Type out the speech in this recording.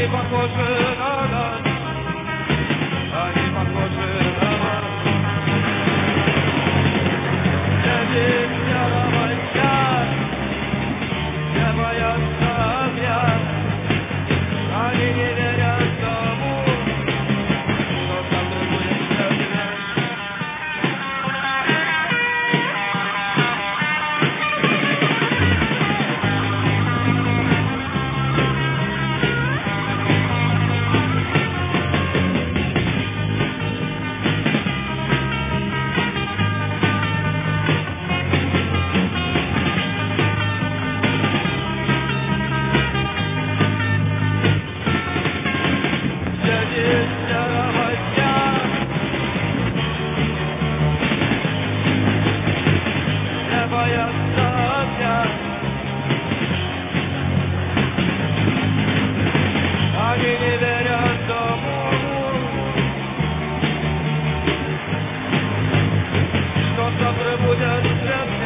похожи на нас, они похожи на нас. Здесь серого дня не боятся огня, они не верят тому, что завтра будет темно. Они не верят тому, что завтра будет свет.